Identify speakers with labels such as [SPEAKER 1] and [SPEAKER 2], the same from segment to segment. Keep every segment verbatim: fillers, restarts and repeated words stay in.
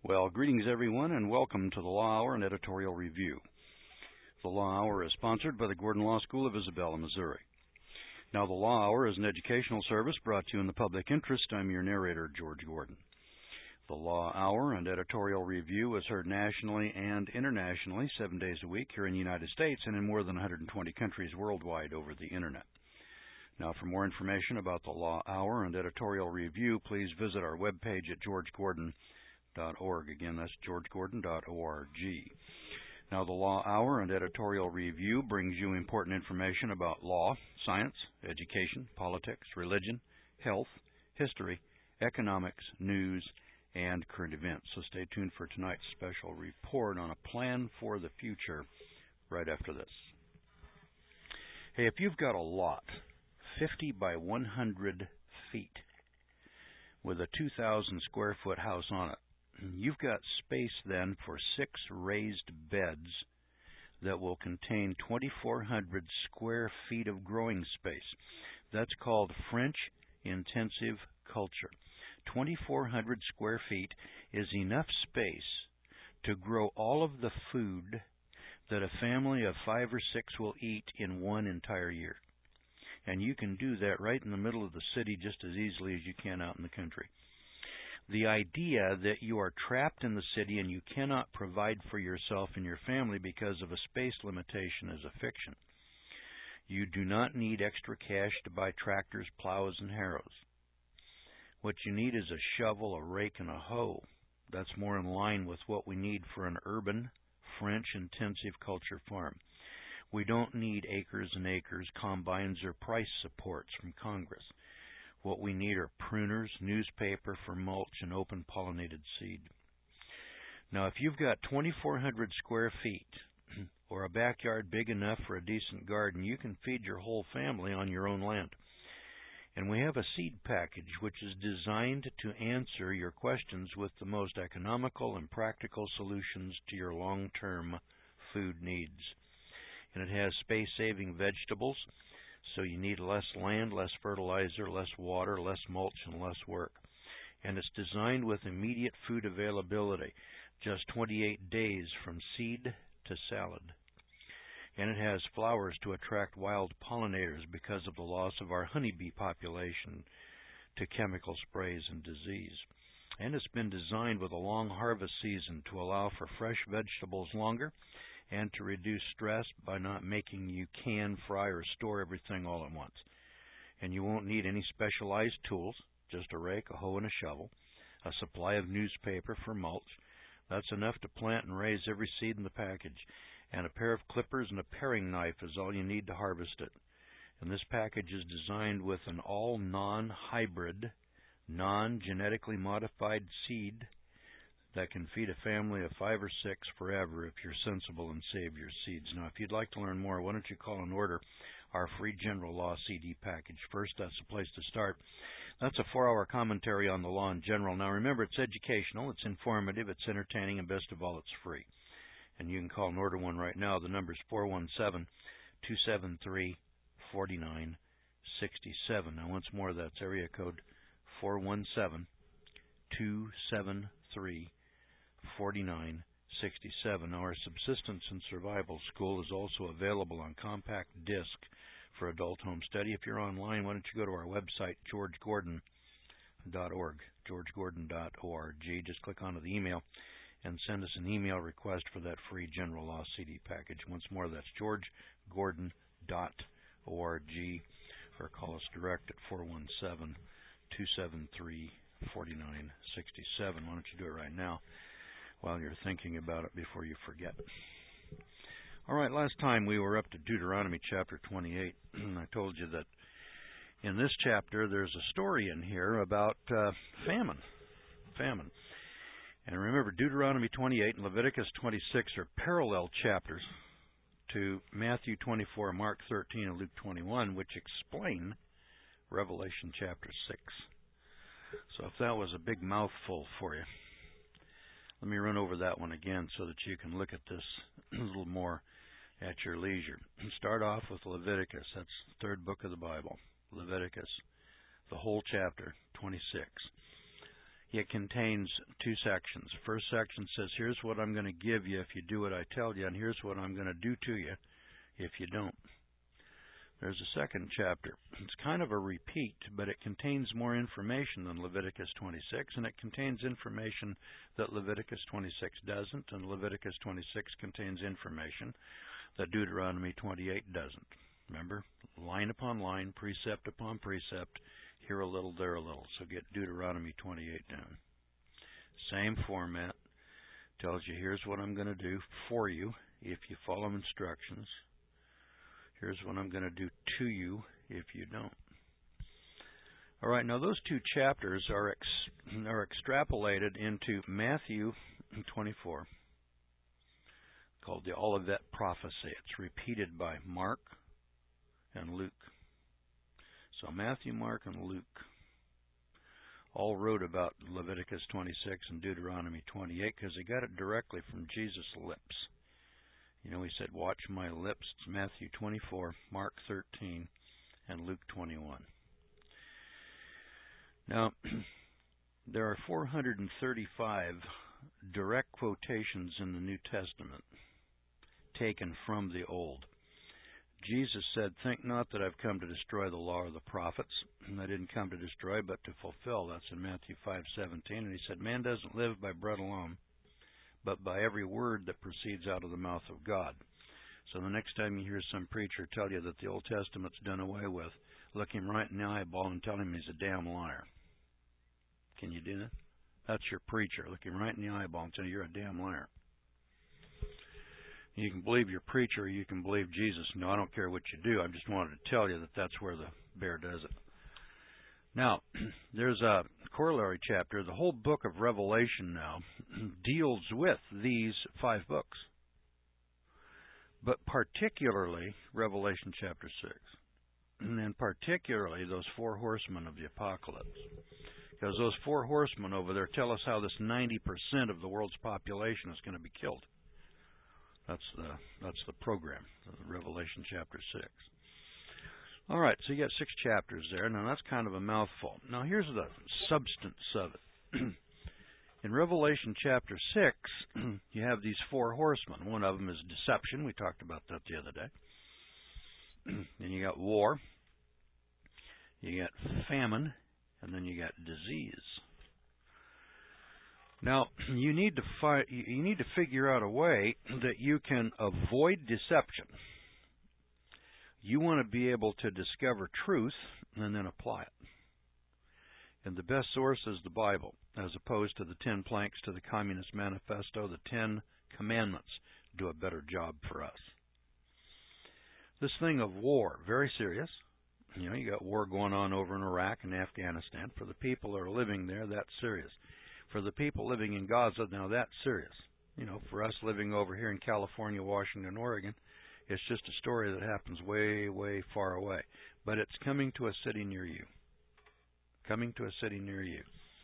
[SPEAKER 1] Well, greetings everyone, and welcome to the Law Hour and Editorial Review. The Law Hour is sponsored by the Gordon Law School of Isabella, Missouri. Now, the Law Hour is an educational service brought to you in the public interest. I'm your narrator, George Gordon. The Law Hour and Editorial Review is heard nationally and internationally seven days a week here in the United States and in more than one hundred twenty countries worldwide over the Internet. Now, for more information about the Law Hour and Editorial Review, please visit our webpage at george gordon dot org. Again, that's george gordon dot org. Now, the Law Hour and Editorial Review brings you important information about law, science, education, politics, religion, health, history, economics, news, and current events. So stay tuned for tonight's special report on a plan for the future right after this. Hey, if you've got a lot, fifty by one hundred feet, with a two thousand square foot house on it, you've got space then for six raised beds that will contain twenty-four hundred square feet of growing space. That's called French intensive culture. twenty-four hundred square feet is enough space to grow all of the food that a family of five or six will eat in one entire year. And you can do that right in the middle of the city just as easily as you can out in the country. The idea that you are trapped in the city and you cannot provide for yourself and your family because of a space limitation is a fiction. You do not need extra cash to buy tractors, plows, and harrows. What you need is a shovel, a rake, and a hoe. That's more in line with what we need for an urban, French-intensive culture farm. We don't need acres and acres, combines, or price supports from Congress. What we need are pruners, newspaper for mulch, and open-pollinated seed. Now, if you've got twenty-four hundred square feet or a backyard big enough for a decent garden, you can feed your whole family on your own land. And we have a seed package which is designed to answer your questions with the most economical and practical solutions to your long-term food needs. And it has space-saving vegetables, so you need less land, less fertilizer, less water, less mulch, and less work. And it's designed with immediate food availability, just twenty-eight days from seed to salad. And it has flowers to attract wild pollinators because of the loss of our honeybee population to chemical sprays and disease. And it's been designed with a long harvest season to allow for fresh vegetables longer and to reduce stress by not making you can, fry, or store everything all at once. And you won't need any specialized tools, just a rake, a hoe, and a shovel, a supply of newspaper for mulch. That's enough to plant and raise every seed in the package. And a pair of clippers and a paring knife is all you need to harvest it. And this package is designed with an all non-hybrid, non-genetically modified seed that can feed a family of five or six forever if you're sensible and save your seeds. Now, if you'd like to learn more, why don't you call and order our free general law C D package first. That's the place to start. That's a four-hour commentary on the law in general. Now, remember, it's educational, it's informative, it's entertaining, and best of all, it's free. And you can call and order one right now. The number is four one seven, two seven three, four nine six seven. Now, once more, that's area code four one seven, two seven three, four nine six seven. Now, our Subsistence and Survival School is also available on compact disc for adult home study. If you're online, why don't you go to our website, george gordon dot org, george gordon dot org. Just click onto the email and send us an email request for that free general law C D package. Once more, that's george gordon dot org, or call us direct at four one seven, two seven three, four nine six seven. Why don't you do it right now while you're thinking about it before you forget. All right, last time we were up to Deuteronomy chapter twenty-eight. I told you that in this chapter there's a story in here about uh, famine. Famine. And remember, Deuteronomy twenty-eight and Leviticus twenty-six are parallel chapters to Matthew twenty-four, Mark thirteen, and Luke twenty-one, which explain Revelation chapter six. So if that was a big mouthful for you, let me run over that one again so that you can look at this a little more at your leisure. Start off with Leviticus. That's the third book of the Bible. Leviticus, the whole chapter, twenty-six. It contains two sections. The first section says, here's what I'm going to give you if you do what I tell you, and here's what I'm going to do to you if you don't. There's a second chapter. It's kind of a repeat, but it contains more information than Leviticus twenty-six, and it contains information that Leviticus twenty-six doesn't, and Leviticus twenty-six contains information that Deuteronomy twenty-eight doesn't. Remember? Line upon line, precept upon precept, here a little, there a little. So get Deuteronomy twenty-eight down. Same format. Tells you, here's what I'm going to do for you if you follow instructions. Here's what I'm going to do to you if you don't. All right, now those two chapters are ex are extrapolated into Matthew twenty-four, called the Olivet Prophecy. It's repeated by Mark and Luke. So Matthew, Mark, and Luke all wrote about Leviticus twenty-six and Deuteronomy twenty-eight because they got it directly from Jesus' lips. You know, he said, watch my lips. It's Matthew twenty-four, Mark thirteen, and Luke twenty-one. Now, there are four hundred thirty-five direct quotations in the New Testament taken from the Old. Jesus said, think not that I've come to destroy the law or the prophets. I didn't come to destroy, but to fulfill. That's in Matthew five seventeen. And he said, man doesn't live by bread alone, but by every word that proceeds out of the mouth of God. So the next time you hear some preacher tell you that the Old Testament's done away with, look him right in the eyeball and tell him he's a damn liar. Can you do that? That's your preacher. Look him right in the eyeball and tell you you're a damn liar. You can believe your preacher or you can believe Jesus. No, I don't care what you do. I just wanted to tell you that that's where the bear does it. Now, there's a corollary chapter. The whole book of Revelation now deals with these five books, but particularly Revelation chapter six, and then particularly those four horsemen of the apocalypse, because those four horsemen over there tell us how this ninety percent of the world's population is going to be killed. That's the that's the program, Revelation chapter six. All right, so you got six chapters there. Now, that's kind of a mouthful. Now, here's the substance of it. In Revelation chapter six, you have these four horsemen. One of them is deception. We talked about that the other day. Then you got war. You got famine. And then you got disease. Now, you need to fi- you need to figure out a way that you can avoid deception. You want to be able to discover truth and then apply it. And the best source is the Bible, as opposed to the ten planks to the Communist Manifesto. The Ten Commandments do a better job for us. This thing of war, very serious. You know, you got war going on over in Iraq and Afghanistan. For the people that are living there, that's serious. For the people living in Gaza, now that's serious. You know, for us living over here in California, Washington, Oregon, it's just a story that happens way, way far away. But it's coming to a city near you. Coming to a city near you.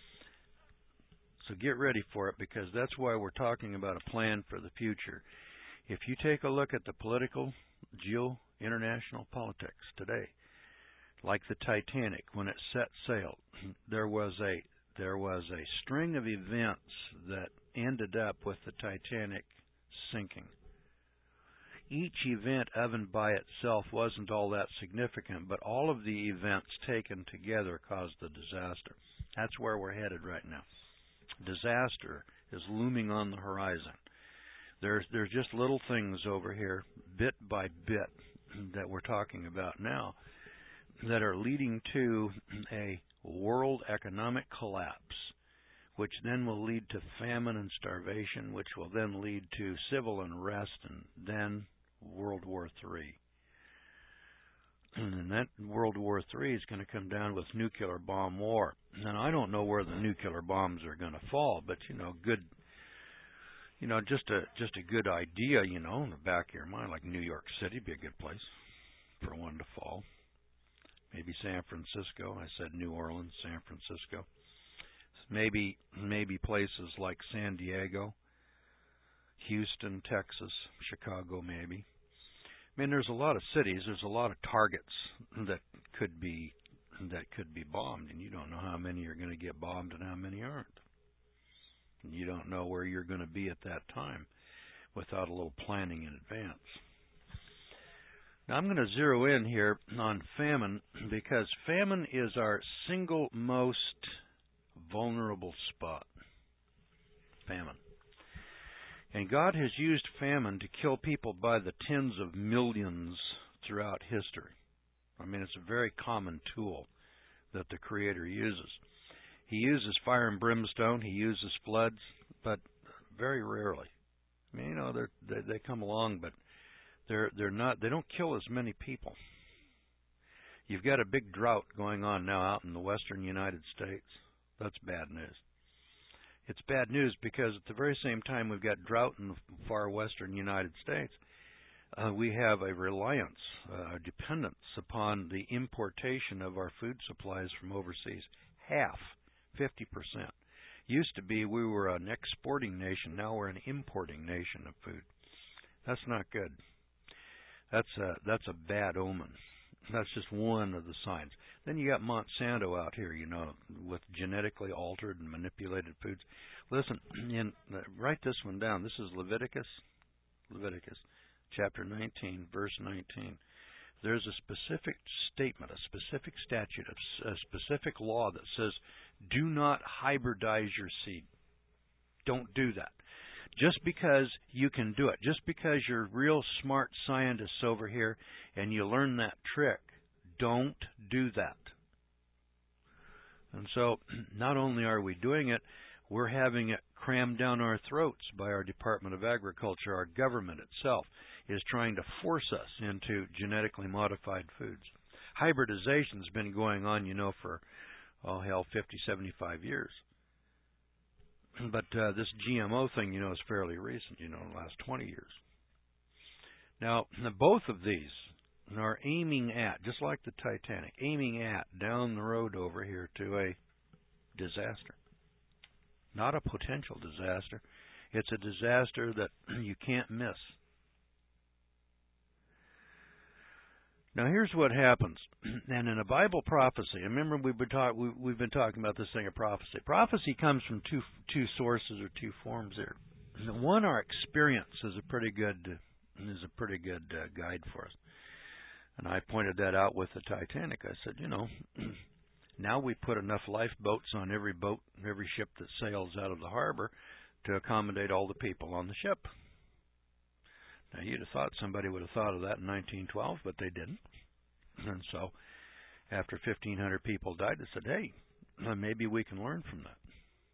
[SPEAKER 1] So get ready for it, because that's why we're talking about a plan for the future. If you take a look at the political, geo-international politics today, like the Titanic, when it set sail, there was a there was a string of events that ended up with the Titanic sinking. Each event of and by itself wasn't all that significant, but all of the events taken together caused the disaster. That's where we're headed right now. Disaster is looming on the horizon. There's there's just little things over here, bit by bit, that we're talking about now, that are leading to a world economic collapse, which then will lead to famine and starvation, which will then lead to civil unrest, and then World War Three. And that World War Three is going to come down with nuclear bomb war. And I don't know where the nuclear bombs are going to fall, but you know, good, you know, just a just a good idea, you know, in the back of your mind, like New York City would be a good place for one to fall. Maybe San Francisco. I said New Orleans, San Francisco. Maybe maybe places like San Diego, Houston, Texas, Chicago, maybe. I mean, there's a lot of cities. There's a lot of targets that could be that could be bombed, and you don't know how many are going to get bombed and how many aren't. And you don't know where you're going to be at that time without a little planning in advance. Now I'm going to zero in here on famine because famine is our single most vulnerable spot. Famine. And God has used famine to kill people by the tens of millions throughout history. I mean, it's a very common tool that the Creator uses. He uses fire and brimstone. He uses floods, but very rarely. I mean, you know, they they come along, but they're they're not. They don't kill as many people. You've got a big drought going on now out in the western United States. That's bad news. It's bad news because at the very same time we've got drought in the far western United States, uh, we have a reliance, uh, a dependence upon the importation of our food supplies from overseas. Half, fifty percent. Used to be we were an exporting nation. Now we're an importing nation of food. That's not good. That's a, that's a bad omen. That's just one of the signs. Then you got Monsanto out here, you know, with genetically altered and manipulated foods. Listen, in, uh, write this one down. This is Leviticus, Leviticus, chapter nineteen, verse nineteen. There's a specific statement, a specific statute, a, a specific law that says, do not hybridize your seed. Don't do that. Just because you can do it, just because you're real smart scientists over here and you learn that trick, don't do that. And so not only are we doing it, we're having it crammed down our throats by our Department of Agriculture. Our government itself is trying to force us into genetically modified foods. Hybridization's been going on, you know, for, oh hell, fifty, seventy-five years. But uh, this G M O thing, you know, is fairly recent, you know, in the last twenty years. Now, both of these are aiming at, just like the Titanic, aiming at down the road over here to a disaster. Not a potential disaster. It's a disaster that you can't miss. Now, here's what happens. And in a Bible prophecy, remember we've been, talk, we, we've been talking about this thing of prophecy. Prophecy comes from two two sources or two forms there. One, our experience is a pretty good is a pretty good uh, guide for us. And I pointed that out with the Titanic. I said, you know, now we put enough lifeboats on every boat, every ship that sails out of the harbor to accommodate all the people on the ship. Now, you'd have thought somebody would have thought of that in nineteen twelve, but they didn't. And so, after fifteen hundred people died, they said, hey, maybe we can learn from that.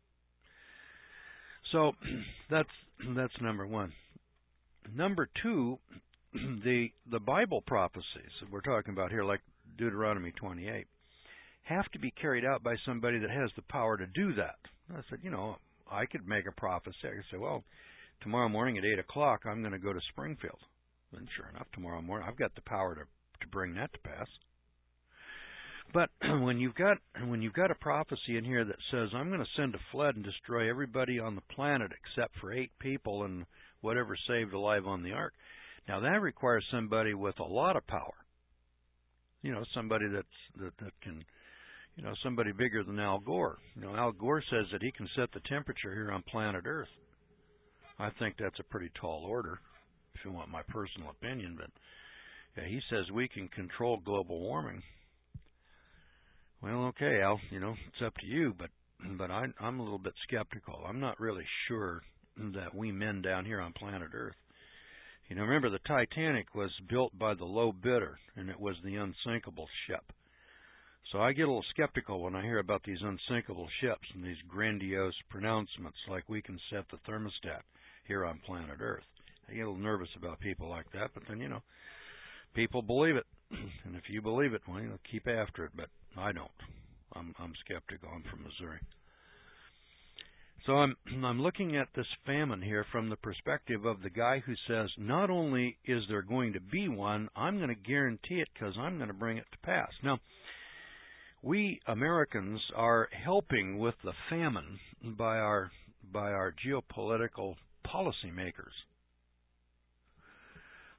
[SPEAKER 1] So, that's that's number one. Number two, the the Bible prophecies that we're talking about here, like Deuteronomy twenty-eight, have to be carried out by somebody that has the power to do that. I said, you know, I could make a prophecy. I could say, well, tomorrow morning at eight o'clock, I'm going to go to Springfield. And sure enough, tomorrow morning, I've got the power to, to bring that to pass. But when you've got when you've got a prophecy in here that says, I'm going to send a flood and destroy everybody on the planet except for eight people and whatever saved alive on the ark, now that requires somebody with a lot of power. You know, somebody that's that, that can, you know, somebody bigger than Al Gore. You know, Al Gore says that he can set the temperature here on planet Earth. I think that's a pretty tall order, if you want my personal opinion. But yeah, he says we can control global warming. Well, okay, Al, you know, it's up to you, but but I, I'm a little bit skeptical. I'm not really sure that we men down here on planet Earth. You know, remember the Titanic was built by the low bidder, and it was the unsinkable ship. So I get a little skeptical when I hear about these unsinkable ships and these grandiose pronouncements like we can set the thermostat here on planet Earth. I get a little nervous about people like that, but then, you know, people believe it. And if you believe it, well, you know, keep after it, but I don't. I'm, I'm skeptical. I'm from Missouri. So I'm, I'm looking at this famine here from the perspective of the guy who says, not only is there going to be one, I'm going to guarantee it because I'm going to bring it to pass. Now, we Americans are helping with the famine by our by our geopolitical policymakers.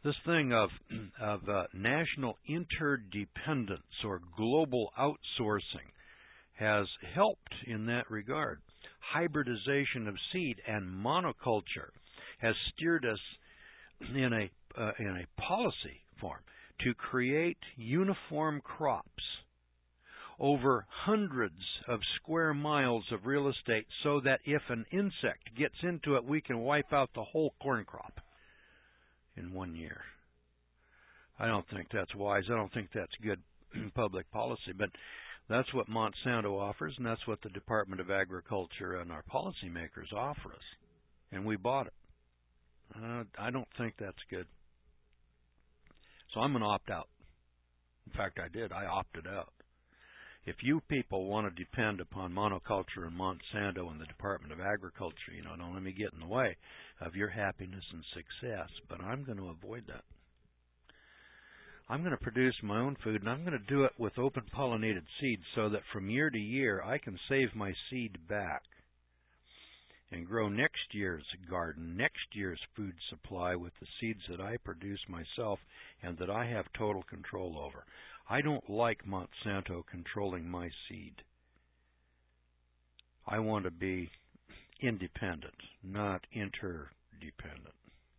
[SPEAKER 1] This thing of, of uh, national interdependence or global outsourcing has helped in that regard. Hybridization of seed and monoculture has steered us in a uh, in a policy form to create uniform crops over hundreds of square miles of real estate so that if an insect gets into it, we can wipe out the whole corn crop in one year. I don't think that's wise. I don't think that's good public policy, but that's what Monsanto offers, and that's what the Department of Agriculture and our policymakers offer us, and we bought it. Uh, I don't think that's good. So I'm going to opt out. In fact, I did. I opted out. If you people want to depend upon monoculture and Monsanto and the Department of Agriculture, you know, don't let me get in the way of your happiness and success, but I'm going to avoid that. I'm going to produce my own food, and I'm going to do it with open-pollinated seeds so that from year to year I can save my seed back and grow next year's garden, next year's food supply with the seeds that I produce myself and that I have total control over. I don't like Monsanto controlling my seed. I want to be independent, not interdependent.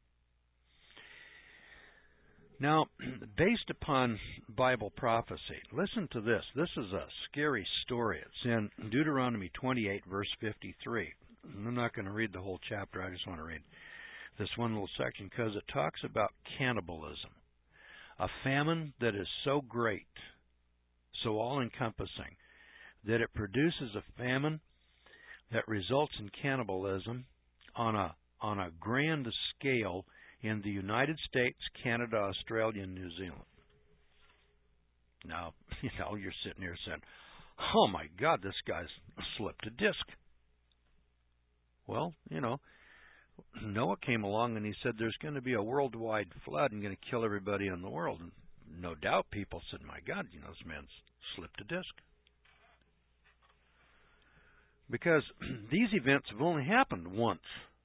[SPEAKER 1] Now, based upon Bible prophecy, listen to this. This is a scary story. It's in Deuteronomy twenty-eight, verse fifty-three. I'm not going to read the whole chapter. I just want to read this one little section because it talks about cannibalism. A famine that is so great, so all-encompassing, that it produces a famine that results in cannibalism on a on a grand scale in the United States, Canada, Australia, and New Zealand. Now, you know, you're sitting here saying, oh my God, this guy's slipped a disc. Well, you know, Noah came along and he said there's going to be a worldwide flood and going to kill everybody in the world. And no doubt people said, my God, you know, this man's slipped a disc. Because these events have only happened once.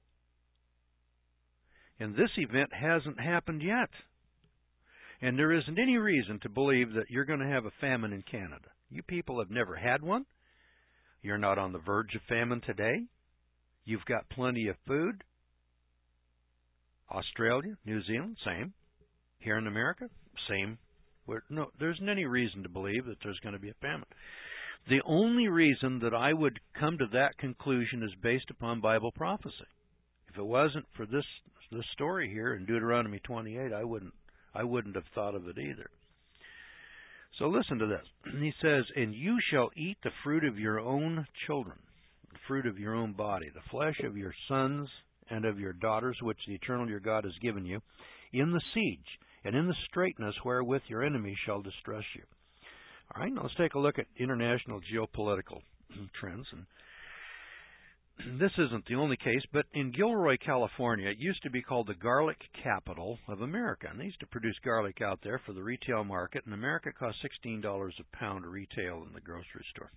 [SPEAKER 1] And this event hasn't happened yet. And there isn't any reason to believe that you're going to have a famine in Canada. You people have never had one. You're not on the verge of famine today. You've got plenty of food. Australia, New Zealand, same. Here in America, same. We're, no, there isn't any reason to believe that there's going to be a famine. The only reason that I would come to that conclusion is based upon Bible prophecy. If it wasn't for this this story here in Deuteronomy twenty-eight, I wouldn't I wouldn't have thought of it either. So listen to this. He says, "And you shall eat the fruit of your own children, the fruit of your own body, the flesh of your sons and of your daughters, which the Eternal your God has given you, in the siege and in the straitness wherewith your enemies shall distress you." All right, now let's take a look at international geopolitical trends. And this isn't the only case, but in Gilroy, California, it used to be called the garlic capital of America. And they used to produce garlic out there for the retail market. In America, it cost sixteen dollars a pound retail in the grocery store.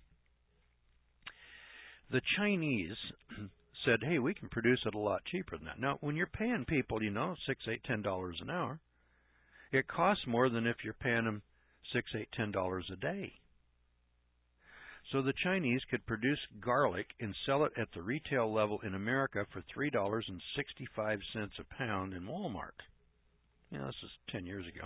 [SPEAKER 1] The Chinese said, hey, we can produce it a lot cheaper than that. Now, when you're paying people, you know, six, eight, ten dollars an hour, it costs more than if you're paying them six, eight, ten dollars a day. So the Chinese could produce garlic and sell it at the retail level in America for three dollars and sixty-five cents a pound in Walmart. You know, this is ten years ago.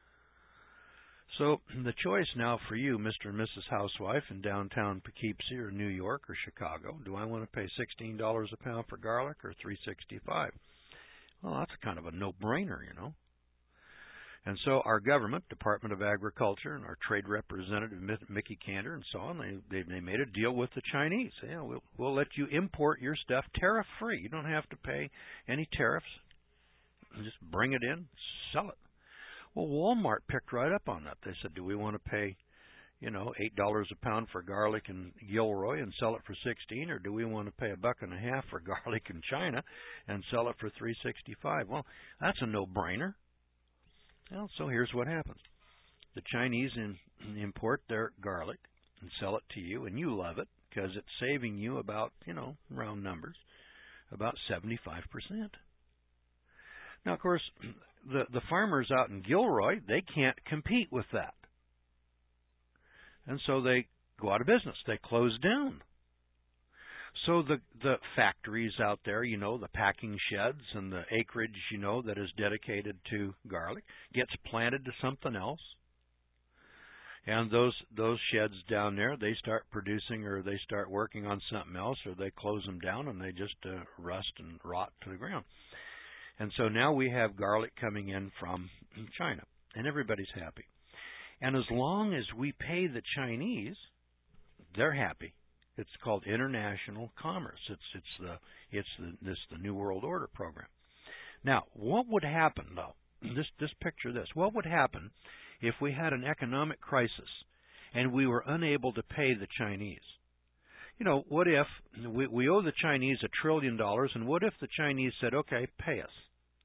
[SPEAKER 1] So the choice now for you, Mister and Missus Housewife in downtown Poughkeepsie or New York or Chicago, do I want to pay sixteen dollars a pound for garlic or three dollars and sixty-five cents? Well, that's kind of a no-brainer, you know. And so our government, Department of Agriculture, and our trade representative, Mickey Cantor, and so on, they, they, they made a deal with the Chinese. Yeah, we'll, we'll let you import your stuff tariff-free. You don't have to pay any tariffs. Just bring it in, sell it. Well, Walmart picked right up on that. They said, do we want to pay, you know, eight dollars a pound for garlic in Gilroy and sell it for sixteen dollars, or do we want to pay a buck and a half for garlic in China and sell it for three dollars and sixty-five cents? Well, that's a no-brainer. Well, so here's what happens. The Chinese in, import their garlic and sell it to you, and you love it because it's saving you about, you know, round numbers, about seventy-five percent.
[SPEAKER 2] Now, of course, the, the farmers out in Gilroy, they can't compete with that. And so they go out of business. They close down. So the the factories out there, you know, the packing sheds and the acreage, you know, that is dedicated to garlic gets planted to something else. And those those sheds down there, they start producing or they start working on something else, or they close them down and they just uh, rust and rot to the ground. And so now we have garlic coming in from China, and everybody's happy. And as long as we pay the Chinese, they're happy. It's called international commerce. It's it's the it's the this the New World Order program. Now, what would happen though? This this picture this. What would happen if we had an economic crisis and we were unable to pay the Chinese? You know, what if we, we owe the Chinese a trillion dollars, and what if the Chinese said, okay, pay us?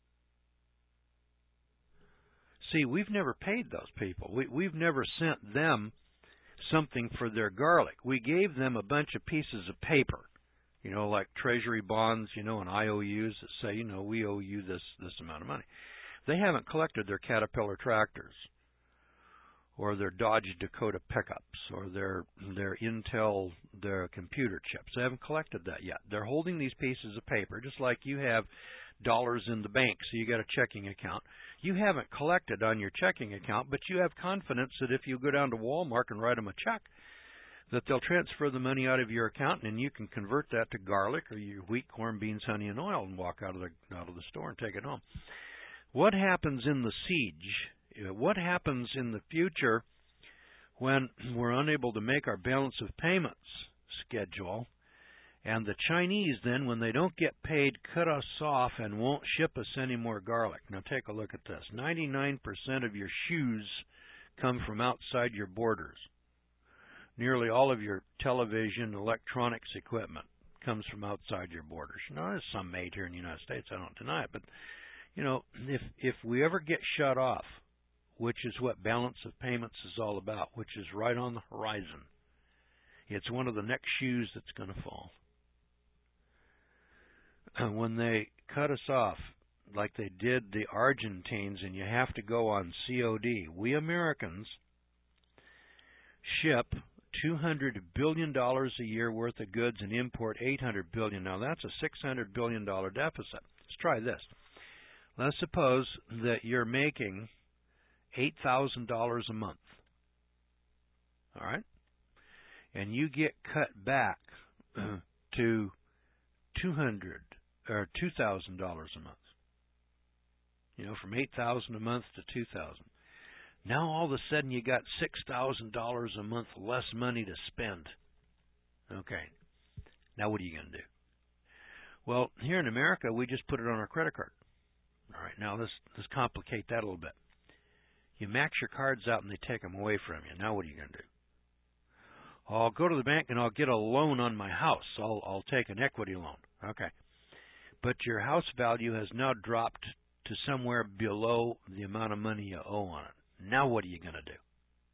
[SPEAKER 2] See, we've never paid those people. We, we've never sent them something for their garlic. We gave them a bunch of pieces of paper, you know, like treasury bonds, you know, and I O Us that say, you know, we owe you this, this amount of money. They haven't collected their Caterpillar tractors or their Dodge Dakota pickups or their their Intel, their computer chips. They haven't collected that yet. They're holding these pieces of paper just like you have dollars in the bank, so you got a checking account. You haven't collected on your checking account, but you have confidence that if you go down to Walmart and write them a check, that they'll transfer the money out of your account, and you can convert that to garlic or your wheat, corn, beans, honey, and oil, and walk out of the out of the store and take it home. What happens in the siege? What happens in the future when we're unable to make our balance of payments schedule, and the Chinese then, when they don't get paid, cut us off and won't ship us any more garlic? Now take a look at this. ninety-nine percent of your shoes come from outside your borders. Nearly all of your television, electronics equipment comes from outside your borders. Now, there's some made here in the United States, I don't deny it, but you know, if if we ever get shut off, which is what balance of payments is all about, which is right on the horizon, it's one of the next shoes that's going to fall. When they cut us off, like they did the Argentines, and you have to go on C O D, we Americans ship two hundred billion dollars a year worth of goods and import eight hundred billion dollars. Now that's a six hundred billion dollars deficit. Let's try this. Let's suppose that you're making eight thousand dollars a month, all right? And you get cut back uh, to two hundred or two thousand dollars a month. You know, from eight thousand dollars a month to two thousand dollars. Now all of a sudden you got six thousand dollars a month less money to spend. Okay. Now what are you going to do? Well, here in America, we just put it on our credit card. All right, now let's, let's complicate that a little bit. You max your cards out and they take them away from you. Now what are you going to do? I'll go to the bank and I'll get a loan on my house. I'll, I'll take an equity loan. Okay. But your house value has now dropped to somewhere below the amount of money you owe on it. Now what are you going to do?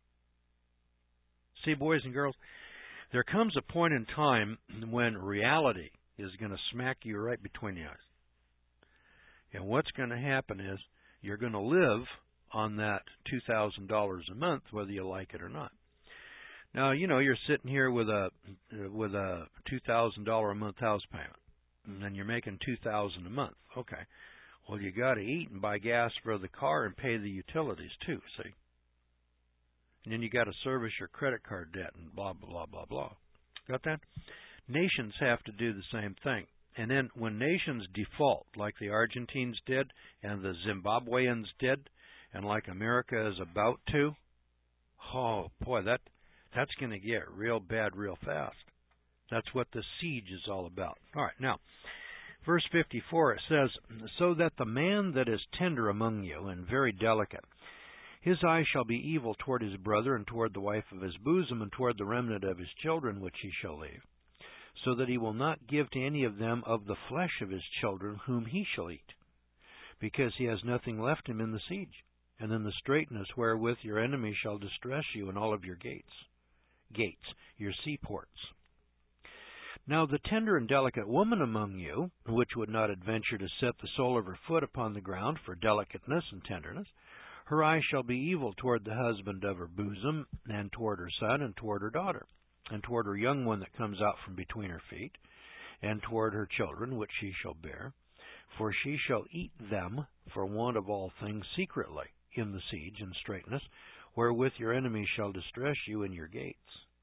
[SPEAKER 2] See, boys and girls, there comes a point in time when reality is going to smack you right between the eyes. And what's going to happen is you're going to live on that two thousand dollars a month, whether you like it or not. Now, you know, you're sitting here with a with a two thousand dollars a month house payment, and you're making two thousand dollars a month. Okay. Well, you got to eat and buy gas for the car and pay the utilities too, see? And then you got to service your credit card debt and blah, blah, blah, blah, blah. Got that? Nations have to do the same thing. And then when nations default, like the Argentines did and the Zimbabweans did, and like America is about to, oh, boy, that that's going to get real bad real fast. That's what the siege is all about. All right, now, verse fifty-four, it says, so that the man that is tender among you and very delicate, his eye shall be evil toward his brother and toward the wife of his bosom and toward the remnant of his children which he shall leave, so that he will not give to any of them of the flesh of his children whom he shall eat, because he has nothing left him in the siege, and in the straitness wherewith your enemy shall distress you in all of your gates, gates, your seaports. Now the tender and delicate woman among you, which would not adventure to set the sole of her foot upon the ground for delicateness and tenderness, her eye shall be evil toward the husband of her bosom, and toward her son, and toward her daughter, and toward her young one that comes out from between her feet, and toward her children which she shall bear. For she shall eat them for want of all things secretly, in the siege and straitness, wherewith your enemies shall distress you in your gates.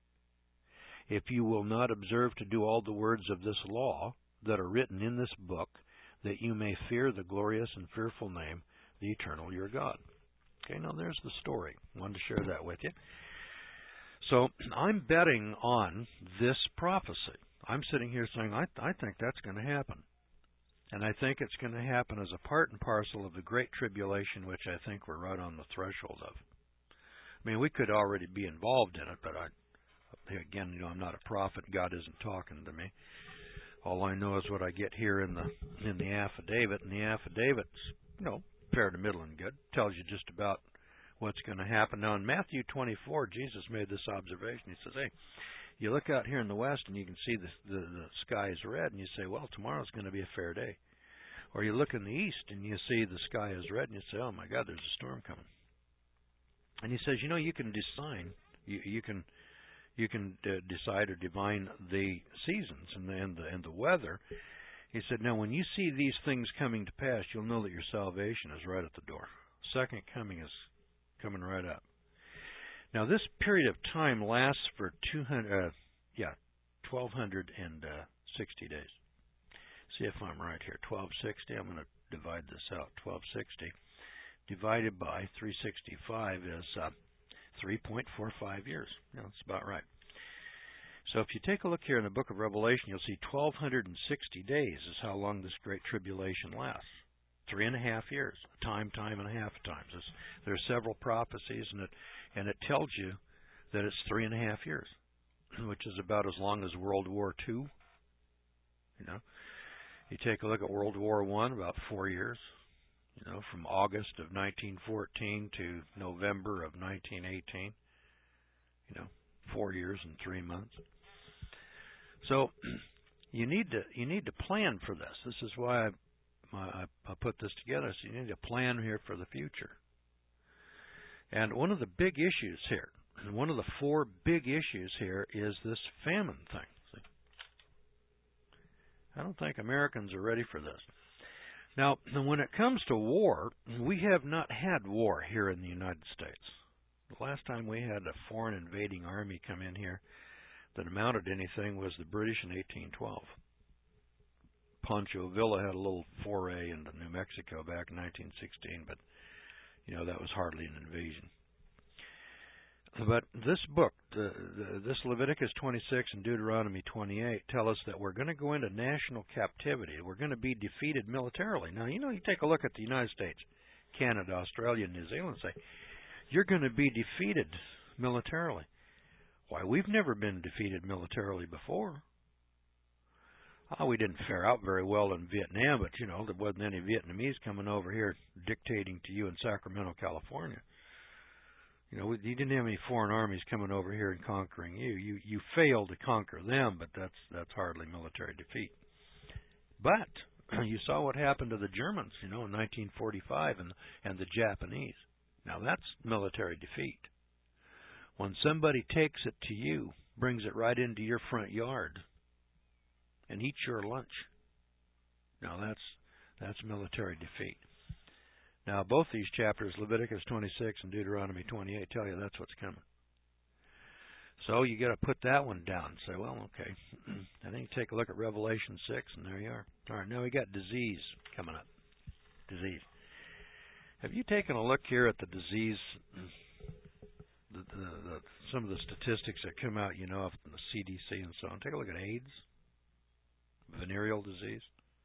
[SPEAKER 2] If you will not observe to do all the words of this law that are written in this book, that you may fear the glorious and fearful name, the eternal your God. Okay, now there's the story. I wanted to share that with you. So I'm betting on this prophecy. I'm sitting here saying, I, I think that's going to happen. And I think it's going to happen as a part and parcel of the Great Tribulation, which I think we're right on the threshold of. I mean, we could already be involved in it, but I, again, you know, I'm not a prophet. God isn't talking to me. All I know is what I get here in the in the affidavit, and the affidavit's, you know, fair to middle and good. Tells you just about what's going to happen. Now, in Matthew twenty-four, Jesus made this observation. He says, hey, you look out here in the west and you can see the, the, the sky is red, and you say, well, tomorrow's going to be a fair day. Or you look in the east and you see the sky is red, and you say, oh, my God, there's a storm coming. And he says, you know, you can design, you, you can you can uh, decide or divine the seasons and the, and the and the weather. He said, now, when you see these things coming to pass, you'll know that your salvation is right at the door. Second coming is coming right up. Now, this period of time lasts for two hundred, uh, yeah, twelve sixty days. See if I'm right here. twelve sixty. I'm going to divide this out. twelve sixty divided by three hundred sixty-five is uh, three point four five years. You know, that's about right. So if you take a look here in the book of Revelation, you'll see twelve sixty days is how long this great tribulation lasts. Three and a half years. Time, time, and a half times. It's, there are several prophecies, and it and it tells you that it's three and a half years, which is about as long as World War Two. You know, you take a look at World War One, about four years. You know, from August of nineteen fourteen to November of nineteen eighteen. You know, four years and three months. So you need to you need to plan for this. This is why I, I, I put this together. So you need to plan here for the future. And one of the big issues here, one of the four big issues here, is this famine thing. See? I don't think Americans are ready for this. Now, when it comes to war, we have not had war here in the United States. The last time we had a foreign invading army come in here that amounted to anything was the British in eighteen twelve. Pancho Villa had a little foray into New Mexico back in nineteen sixteen, but, you know, that was hardly an invasion. But this book, the, the, this Leviticus twenty-six and Deuteronomy twenty-eight tell us that we're going to go into national captivity. We're going to be defeated militarily. Now, you know, you take a look at the United States, Canada, Australia, and New Zealand and say, you're going to be defeated militarily. Why, we've never been defeated militarily before. Oh, we didn't fare out very well in Vietnam, but, you know, there wasn't any Vietnamese coming over here dictating to you in Sacramento, California. You know, you didn't have any foreign armies coming over here and conquering you. You you failed to conquer them, but that's that's hardly military defeat. But you saw what happened to the Germans, you know, in nineteen forty-five, and and the Japanese. Now that's military defeat. When somebody takes it to you, brings it right into your front yard, and eats your lunch. Now that's that's military defeat. Now, both these chapters, Leviticus twenty-six and Deuteronomy twenty-eight, tell you that's what's coming. So you got to put that one down and say, well, okay. And then you take a look at Revelation six, and there you are. All right, now we got disease coming up. Disease. Have you taken a look here at the disease, the, the, the, some of the statistics that come out, you know, from the C D C and so on? Take a look at AIDS, venereal disease.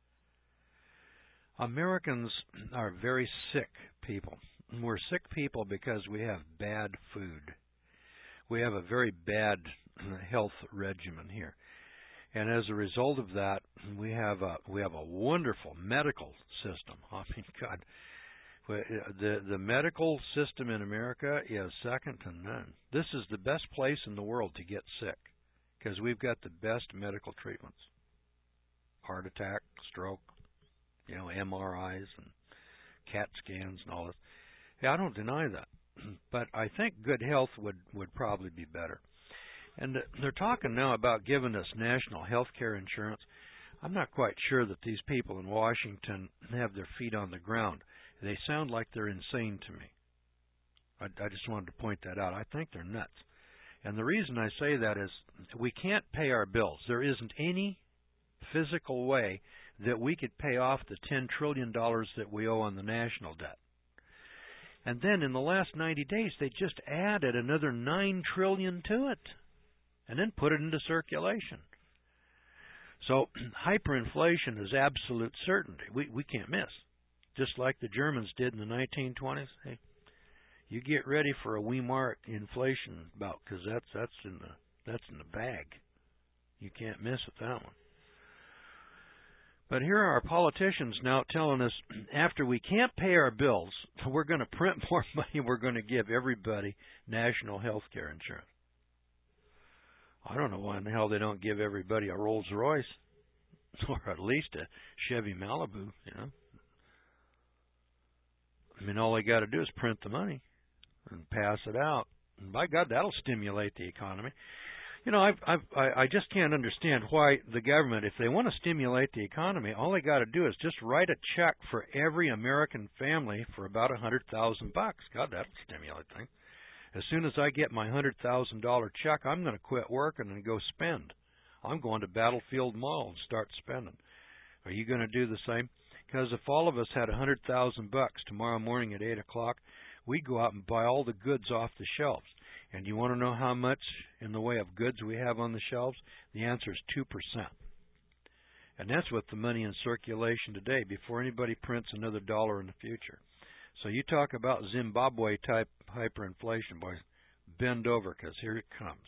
[SPEAKER 2] Americans are very sick people. We're sick people because we have bad food. We have a very bad health regimen here. And as a result of that, we have a we have a wonderful medical system. I mean, God, the the medical system in America is second to none. This is the best place in the world to get sick. because we've got the best medical treatments. Heart attack, stroke, you know, M R Is and CAT scans and all this. Yeah, I don't deny that. But I think good health would, would probably be better. And they're talking now about giving us national health care insurance. I'm not quite sure that these people in Washington have their feet on the ground. They sound like they're insane to me. I, I just wanted to point that out. I think they're nuts. And the reason I say that is we can't pay our bills. There isn't any physical way that we could pay off the ten trillion dollars that we owe on the national debt. And then in the last ninety days, they just added another nine trillion dollars to it and then put it into circulation. So hyperinflation is absolute certainty. We we can't miss. Just like the Germans did in the nineteen twenties. Hey, you get ready for a Weimar inflation bout, because that's that's in the that's in the bag. You can't miss with that one. But here are our politicians now telling us after we can't pay our bills, we're going to print more money. We're going to give everybody national health care insurance. I don't know why in the hell they don't give everybody a Rolls Royce or at least a Chevy Malibu, you know. I mean, all they got to do is print the money and pass it out. And by God, that'll stimulate the economy. You know, I've, I've, I I just can't understand why the government, if they want to stimulate the economy, all they got to do is just write a check for every American family for about a hundred thousand bucks. God, that'll stimulate things. As soon as I get my hundred thousand dollar check, I'm going to quit working and go spend. I'm going to Battlefield Mall and start spending. Are you going to do the same? Because if all of us had a hundred thousand bucks tomorrow morning at eight o'clock, we'd go out and buy all the goods off the shelves. And you want to know how much in the way of goods we have on the shelves? The answer is two percent. And that's with the money in circulation today, before anybody prints another dollar in the future. So you talk about Zimbabwe-type hyperinflation, boys, bend over, because here it comes.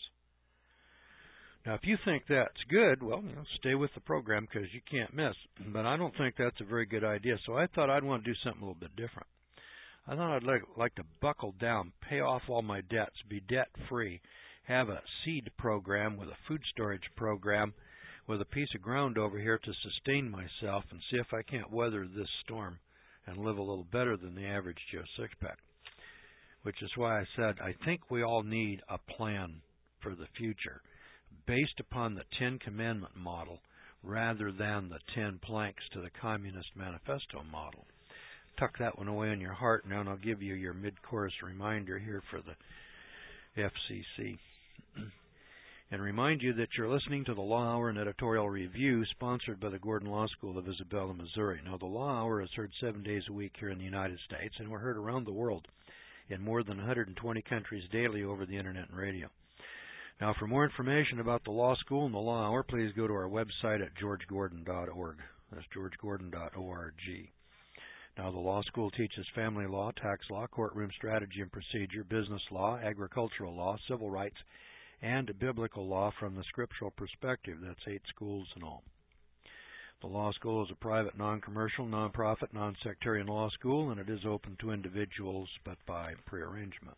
[SPEAKER 2] Now, if you think that's good, well, you know, stay with the program, because you can't miss. But I don't think that's a very good idea, so I thought I'd want to do something a little bit different. I thought I'd like, like to buckle down, pay off all my debts, be debt-free, have a seed program with a food storage program with a piece of ground over here to sustain myself and see if I can't weather this storm and live a little better than the average Joe Sixpack. Which is why I said I think we all need a plan for the future based upon the Ten Commandment model rather than the ten planks to the Communist Manifesto model. Tuck that one away in your heart now, and I'll give you your mid-course reminder here for the F C C. And remind you that you're listening to the Law Hour and Editorial Review, sponsored by the Gordon Law School of Isabella, Missouri. Now, the Law Hour is heard seven days a week here in the United States, and we're heard around the world in more than one hundred twenty countries daily over the Internet and radio. Now, for more information about the Law School and the Law Hour, please go to our website at george gordon dot org. That's george gordon dot org. Now, the law school teaches family law, tax law, courtroom strategy and procedure, business law, agricultural law, civil rights, and biblical law from the scriptural perspective. That's eight schools in all. The law school is a private, non-commercial, non-profit, non-sectarian law school, and it is open to individuals, but by prearrangement.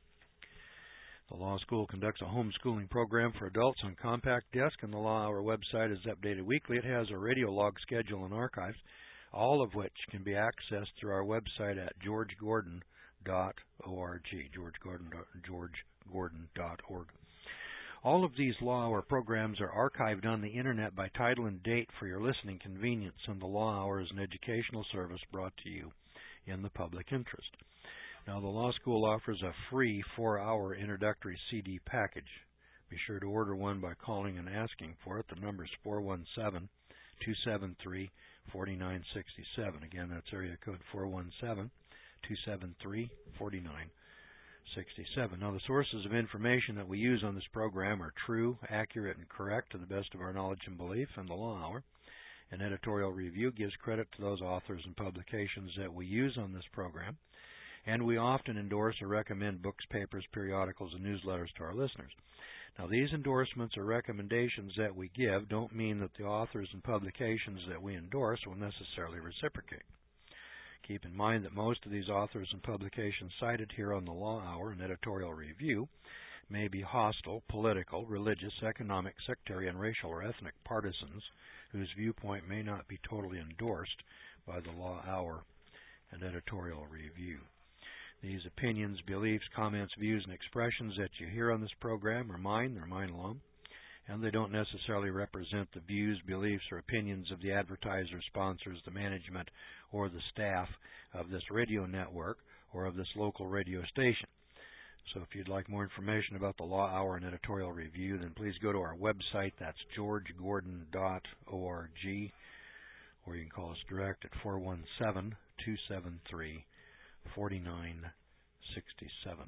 [SPEAKER 2] The law school conducts a homeschooling program for adults on compact disc, and the Law Hour website is updated weekly. It has a radio log schedule and archives, all of which can be accessed through our website at george gordon dot org, george gordon dot org. All of these Law Hour programs are archived on the Internet by title and date for your listening convenience, and the Law Hour is an educational service brought to you in the public interest. Now, the Law School offers a free four-hour introductory C D package. Be sure to order one by calling and asking for it. The number is four one seven, two seven three, four nine six seven. Again, that's area code four one seven, two seven three, four nine six seven. Now, the sources of information that we use on this program are true, accurate, and correct to the best of our knowledge and belief, and the Law Hour. An editorial review gives credit to those authors and publications that we use on this program, and we often endorse or recommend books, papers, periodicals, and newsletters to our listeners. Now, these endorsements or recommendations that we give don't mean that the authors and publications that we endorse will necessarily reciprocate. Keep in mind that most of these authors and publications cited here on the Law Hour and Editorial Review may be hostile, political, religious, economic, sectarian, racial, or ethnic partisans whose viewpoint may not be totally endorsed by the Law Hour and Editorial Review. These opinions, beliefs, comments, views, and expressions that you hear on this program are mine. They're mine alone. And they don't necessarily represent the views, beliefs, or opinions of the advertisers, sponsors, the management, or the staff of this radio network or of this local radio station. So if you'd like more information about the Law Hour and Editorial Review, then please go to our website. That's george gordon dot org, or you can call us direct at four one seven, two seven three, four nine six seven.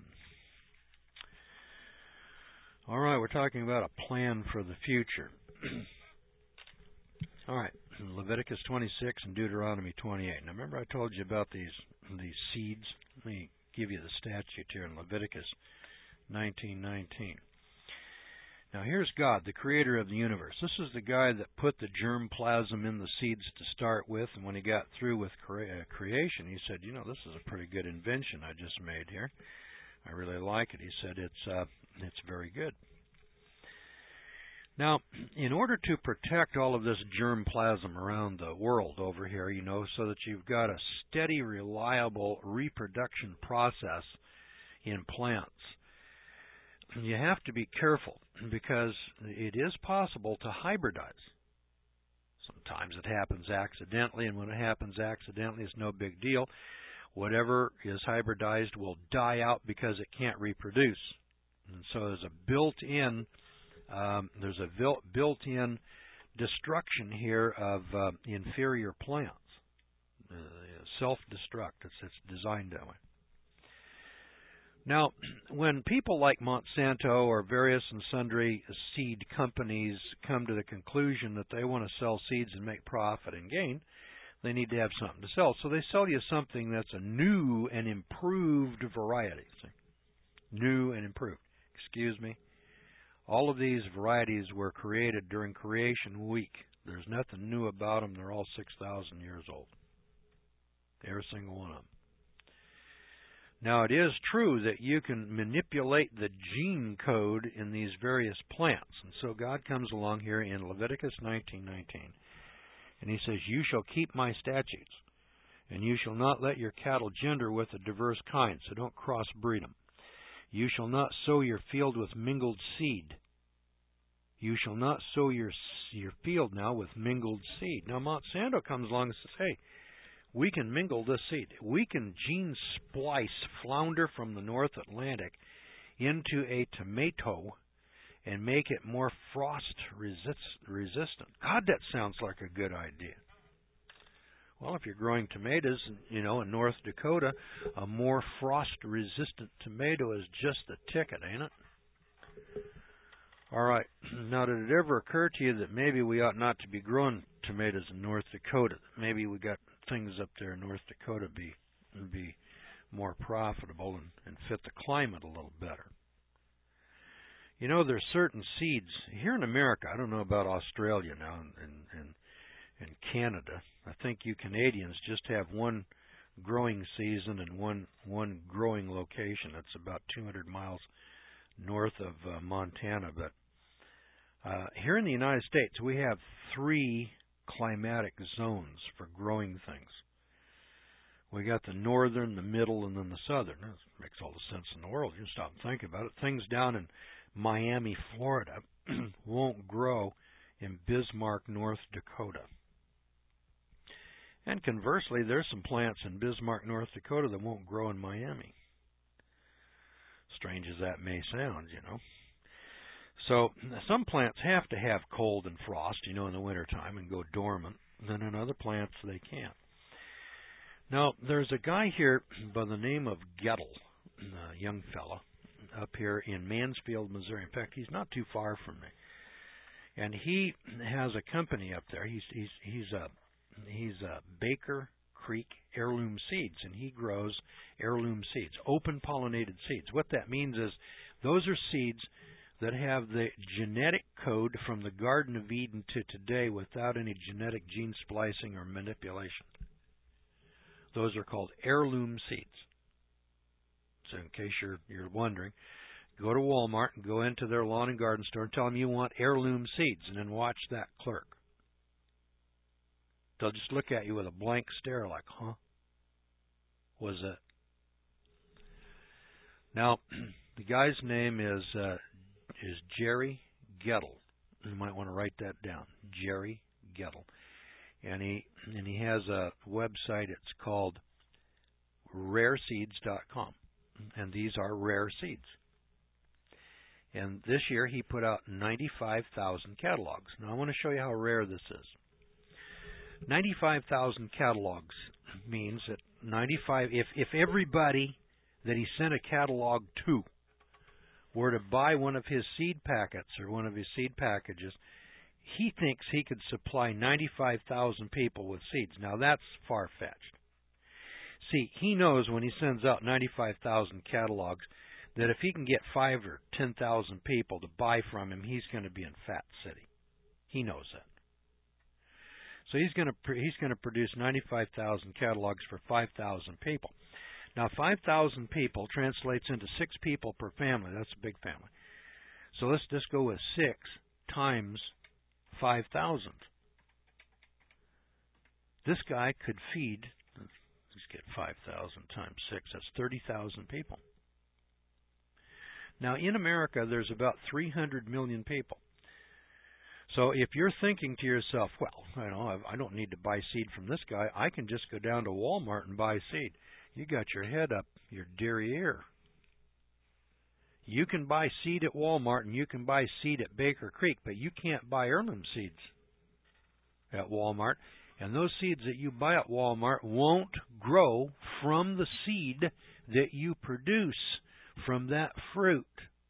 [SPEAKER 2] All right, we're talking about a plan for the future. All right, Leviticus twenty-six and Deuteronomy twenty-eight. Now remember I told you about these these seeds? Let me give you the statute here in Leviticus nineteen nineteen. Now here's God, the creator of the universe. This is the guy that put the germplasm in the seeds to start with, and when he got through with crea- creation, he said, you know, this is a pretty good invention I just made here. I really like it. He said it's uh, it's very good. Now, in order to protect all of this germplasm around the world over here, you know, so that you've got a steady, reliable reproduction process in plants, you have to be careful because it is possible to hybridize. Sometimes it happens accidentally, and when it happens accidentally, it's no big deal. Whatever is hybridized will die out because it can't reproduce. And so there's a built-in um, there's a built-in destruction here of uh, inferior plants. Uh, self-destruct. It's, it's designed that way. Now, when people like Monsanto or various and sundry seed companies come to the conclusion that they want to sell seeds and make profit and gain, they need to have something to sell. So they sell you something that's a new and improved variety. See? New and improved. Excuse me. All of these varieties were created during creation week. There's nothing new about them. They're all six thousand years old. Every single one of them. Now, it is true that you can manipulate the gene code in these various plants. And so God comes along here in Leviticus nineteen nineteen. And he says, you shall keep my statutes, and you shall not let your cattle gender with a diverse kind, so don't crossbreed them. You shall not sow your field with mingled seed. You shall not sow your your field now with mingled seed. Now Monsanto comes along and says, hey, we can mingle this seed. We can gene splice flounder from the North Atlantic into a tomato and make it more frost resist, resistant. God, that sounds like a good idea. Well, if you're growing tomatoes, you know, in North Dakota, a more frost-resistant tomato is just the ticket, ain't it? All right. Now, did it ever occur to you that maybe we ought not to be growing tomatoes in North Dakota? Maybe we got things up there in North Dakota be be more profitable and, and fit the climate a little better. You know, there's certain seeds here in America. I don't know about Australia now and and and Canada. I think you Canadians just have one growing season and one one growing location. That's about two hundred miles north of uh, Montana. But uh, here in the United States, we have three climatic zones for growing things. We got the northern, the middle, and then the southern. That makes all the sense in the world. You can stop and think about it. Things down in Miami, Florida, won't grow in Bismarck, North Dakota. And conversely, there's some plants in Bismarck, North Dakota that won't grow in Miami. Strange as that may sound, you know. So some plants have to have cold and frost, you know, in the wintertime and go dormant. And then in other plants, they can't. Now, there's a guy here by the name of Gettle, a young fella, up here in Mansfield, Missouri. In fact, he's not too far from me. And he has a company up there. He's he's he's a he's a Baker Creek Heirloom Seeds, and he grows heirloom seeds, open pollinated seeds. What that means is those are seeds that have the genetic code from the Garden of Eden to today without any genetic gene splicing or manipulation. Those are called heirloom seeds. So in case you're you're wondering, Go to Walmart and go into their lawn and garden store and tell them you want heirloom seeds, and then watch that clerk. They'll just look at you with a blank stare like, huh? Was it? Now, the guy's name is uh, is Jerry Gettle. You might want to write that down, Jerry Gettle. And he and he has a website. It's called rare seeds dot com, and these are rare seeds. And this year he put out ninety-five thousand catalogs. Now I want to show you how rare this is. ninety-five thousand catalogs means that ninety-five, if, if everybody that he sent a catalog to were to buy one of his seed packets or one of his seed packages, he thinks he could supply ninety-five thousand people with seeds. Now that's far-fetched. See, he knows when he sends out ninety-five thousand catalogs that if he can get five or ten thousand people to buy from him, he's going to be in Fat City. He knows that. So he's going to he's going to produce ninety-five thousand catalogs for five thousand people. Now, five thousand people translates into six people per family. That's a big family. So let's just go with six times five thousand. This guy could feed, let's get five thousand times six, that's thirty thousand people. Now, in America, there's about three hundred million people. So if you're thinking to yourself, well, you know, I don't need to buy seed from this guy, I can just go down to Walmart and buy seed. You got your head up your derriere. You can buy seed at Walmart and you can buy seed at Baker Creek, but you can't buy heirloom seeds at Walmart. And those seeds that you buy at Walmart won't grow from the seed that you produce from that fruit.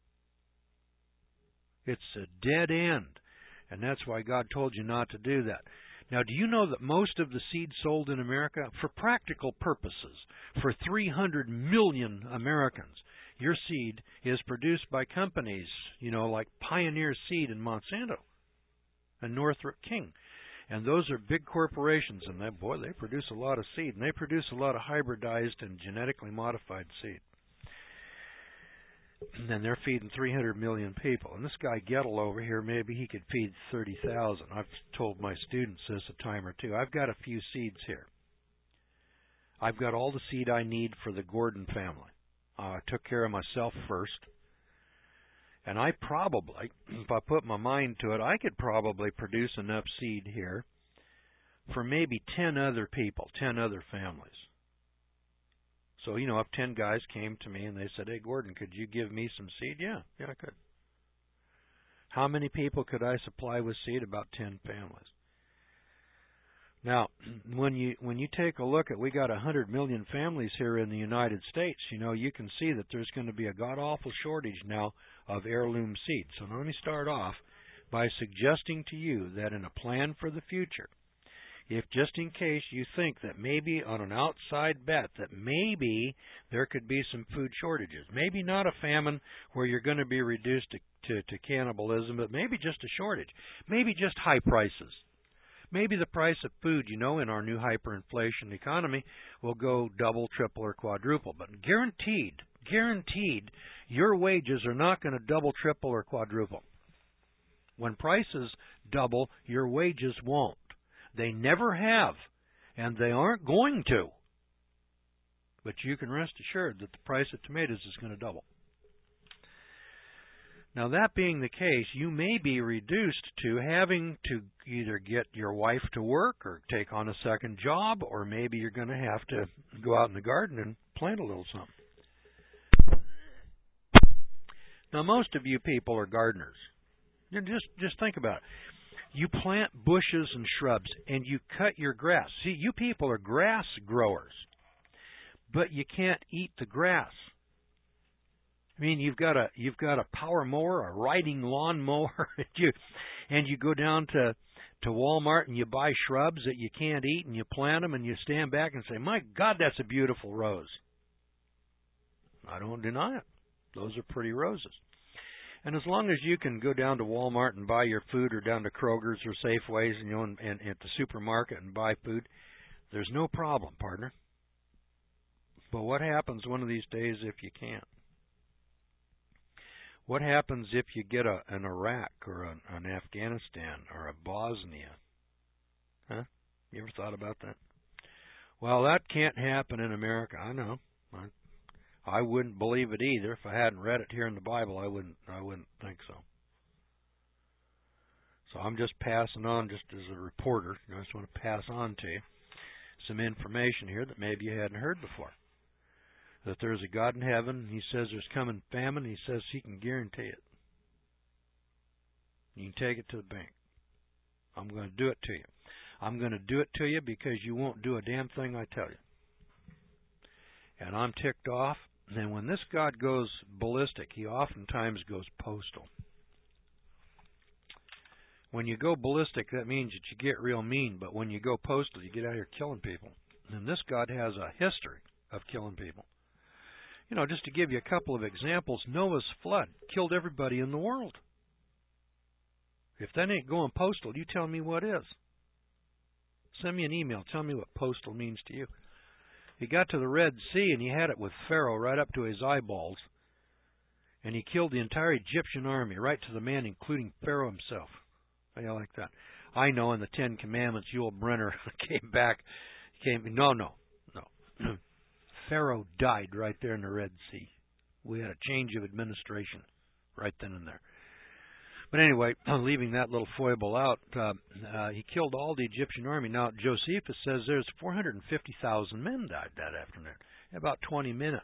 [SPEAKER 2] It's a dead end. And that's why God told you not to do that. Now, do you know that most of the seed sold in America, for practical purposes, for three hundred million Americans, your seed is produced by companies, you know, like Pioneer Seed and Monsanto and Northrop King. And those are big corporations, and they, boy, they produce a lot of seed, and they produce a lot of hybridized and genetically modified seed. And they're feeding three hundred million people. And this guy Gettle over here, maybe he could feed thirty thousand. I've told my students this a time or two. I've got a few seeds here. I've got all the seed I need for the Gordon family. Uh, I took care of myself first. And I probably, if I put my mind to it, I could probably produce enough seed here for maybe ten other people, ten other families. So, you know, if ten guys came to me and they said, hey, Gordon, could you give me some seed? Yeah, yeah, I could. How many people could I supply with seed? About ten families. Now, when you when you take a look at, we got one hundred million families here in the United States, you know, you can see that there's going to be a god-awful shortage now of heirloom seeds. So let me start off by suggesting to you that in a plan for the future, if just in case you think that maybe on an outside bet that maybe there could be some food shortages, maybe not a famine where you're going to be reduced to, to, to cannibalism, but maybe just a shortage, maybe just high prices. Maybe the price of food, you know, in our new hyperinflation economy will go double, triple, or quadruple. But guaranteed, guaranteed, your wages are not going to double, triple, or quadruple. When prices double, your wages won't. They never have, and they aren't going to. But you can rest assured that the price of tomatoes is going to double. Now, that being the case, you may be reduced to having to either get your wife to work or take on a second job, or maybe you're going to have to go out in the garden and plant a little something. Now, most of you people are gardeners. You know, just, just think about it. You plant bushes and shrubs, and you cut your grass. See, you people are grass growers, but you can't eat the grass. I mean, you've got a you've got a power mower, a riding lawn mower, and you and you go down to to Walmart and you buy shrubs that you can't eat, and you plant them, and you stand back and say, "My God, that's a beautiful rose." I don't deny it; those are pretty roses. And as long as you can go down to Walmart and buy your food, or down to Kroger's or Safeways, and, you know, and, and at the supermarket and buy food, there's no problem, partner. But what happens one of these days if you can't? What happens if you get a, an Iraq or an, an Afghanistan or a Bosnia? Huh? You ever thought about that? Well, that can't happen in America. I know. I, I wouldn't believe it either. If I hadn't read it here in the Bible, I wouldn't I wouldn't think so. So I'm just passing on, just as a reporter, you know, I just want to pass on to you some information here that maybe you hadn't heard before. That there's a God in heaven. He says there's coming famine. He says he can guarantee it. You can take it to the bank. I'm going to do it to you. I'm going to do it to you because you won't do a damn thing I tell you. And I'm ticked off. And when this God goes ballistic, he oftentimes goes postal. When you go ballistic, that means that you get real mean. But when you go postal, you get out here killing people. And this God has a history of killing people. You know, just to give you a couple of examples, Noah's flood killed everybody in the world. If that ain't going postal, you tell me what is. Send me an email. Tell me what postal means to you. He got to the Red Sea, and he had it with Pharaoh right up to his eyeballs. And he killed the entire Egyptian army, right to the man, including Pharaoh himself. How do you like that? I know in the Ten Commandments, Yul Brynner came back. Came, no, no, no. Pharaoh died right there in the Red Sea. We had a change of administration right then and there. But anyway, leaving that little foible out, uh, uh, he killed all the Egyptian army. Now, Josephus says there's four hundred fifty thousand men died that afternoon, in about twenty minutes.